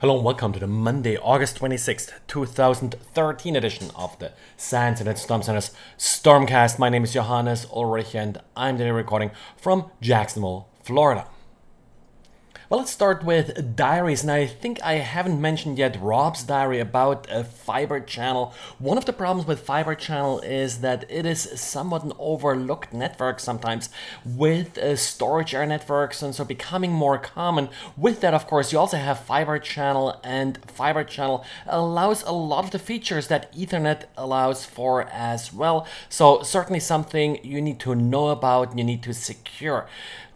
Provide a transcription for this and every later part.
Hello and welcome to the Monday, August 26th, 2013 edition of the SANS Internet Storm Center's Stormcast. My name is Johannes Ulrich and I'm today recording from Jacksonville, Florida. Well, let's start with diaries, and I think I haven't mentioned yet Rob's diary about a fiber channel. One of the problems with fiber channel is that it is somewhat an overlooked network sometimes with storage area networks, and so becoming more common. With that, of course, you also have fiber channel, and fiber channel allows a lot of the features that Ethernet allows for as well. So certainly something you need to know about, you need to secure.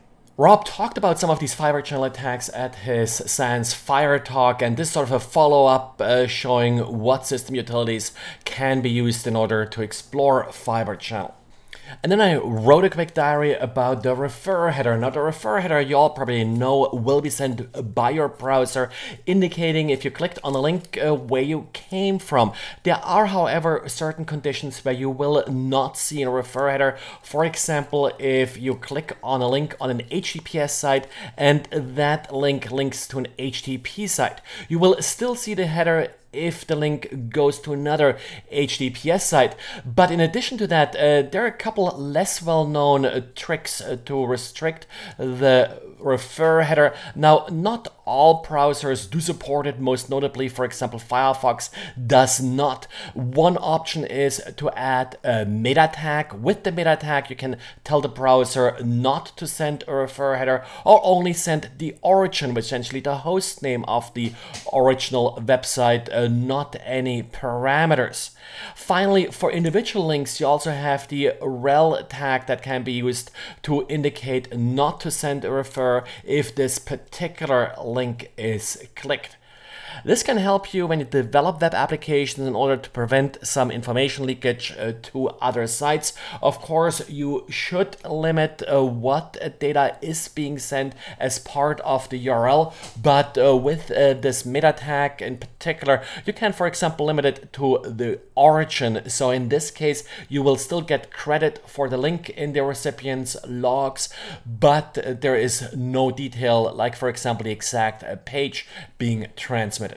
Rob talked about some of these fiber channel attacks at his SANS Fire Talk, and this is sort of a follow-up showing what system utilities can be used in order to explore fiber channel. And then I wrote a quick diary about the referrer header. Now the referrer header, you all probably know, will be sent by your browser, indicating if you clicked on a link where you came from. There are, however, certain conditions where you will not see a referrer header. For example, if you click on a link on an HTTPS site and that link links to an HTTP site, you will still see the header if the link goes to another HTTPS site. But in addition to that, there are a couple less well-known tricks to restrict the referrer header. Now, not all browsers do support it, most notably, for example, Firefox does not. One option is to add a meta tag. With the meta tag, you can tell the browser not to send a referrer header or only send the origin, which is essentially the host name of the original website, not any parameters. Finally, for individual links, you also have the rel tag that can be used to indicate not to send a refer if this particular link is clicked. This can help you when you develop web applications in order to prevent some information leakage to other sites. Of course, you should limit what data is being sent as part of the URL, but with this meta tag in particular, you can, for example, limit it to the origin. So in this case, you will still get credit for the link in the recipient's logs, but there is no detail, like, for example, the exact page being transmitted.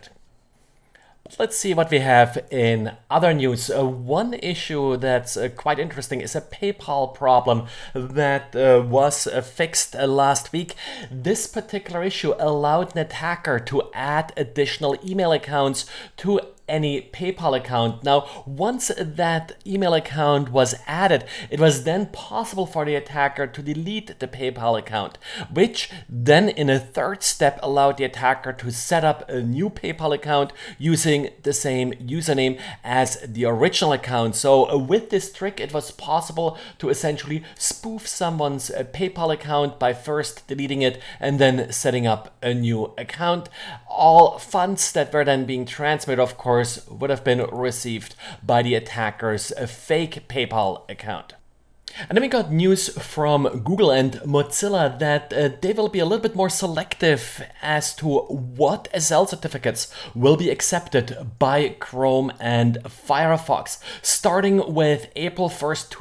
Let's see what we have in other news. One issue that's quite interesting is a PayPal problem that was fixed last week. This particular issue allowed an attacker to add additional email accounts to any PayPal account. Now, once that email account was added, it was then possible for the attacker to delete the PayPal account, which then in a third step allowed the attacker to set up a new PayPal account using the same username as the original account. So with this trick, it was possible to essentially spoof someone's PayPal account by first deleting it and then setting up a new account. All funds that were then being transmitted, of course, would have been received by the attacker's fake PayPal account. And then we got news from Google and Mozilla that they will be a little bit more selective as to what SSL certificates will be accepted by Chrome and Firefox. Starting with April 1st,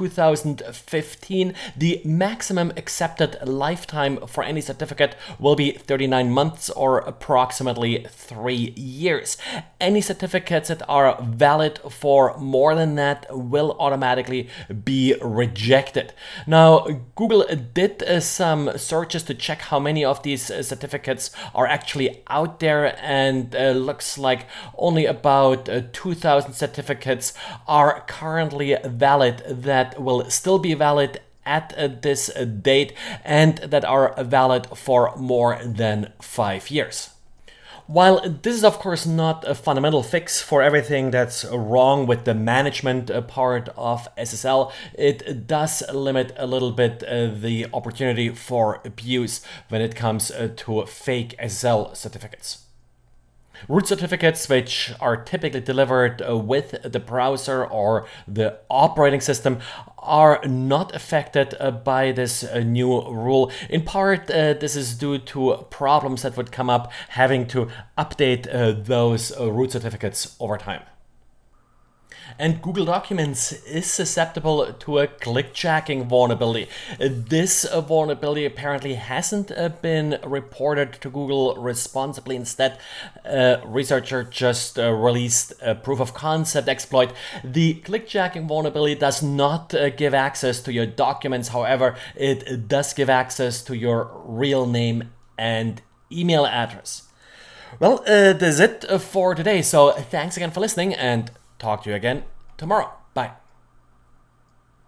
2015, the maximum accepted lifetime for any certificate will be 39 months or approximately 3 years. Any certificates that are valid for more than that will automatically be rejected. Now, Google did some searches to check how many of these certificates are actually out there, and looks like only about 2,000 certificates are currently valid that will still be valid at this date and that are valid for more than 5 years. While this is of course not a fundamental fix for everything that's wrong with the management part of SSL, it does limit a little bit the opportunity for abuse when it comes to fake SSL certificates. Root certificates, which are typically delivered with the browser or the operating system, are not affected by this new rule. In part, this is due to problems that would come up having to update those root certificates over time. And Google Documents is susceptible to a clickjacking vulnerability. This vulnerability apparently hasn't been reported to Google responsibly. Instead, a researcher just released a proof of concept exploit. The clickjacking vulnerability does not give access to your documents. However, it does give access to your real name and email address. Well, that's it for today. So thanks again for listening, and talk to you again tomorrow. Bye.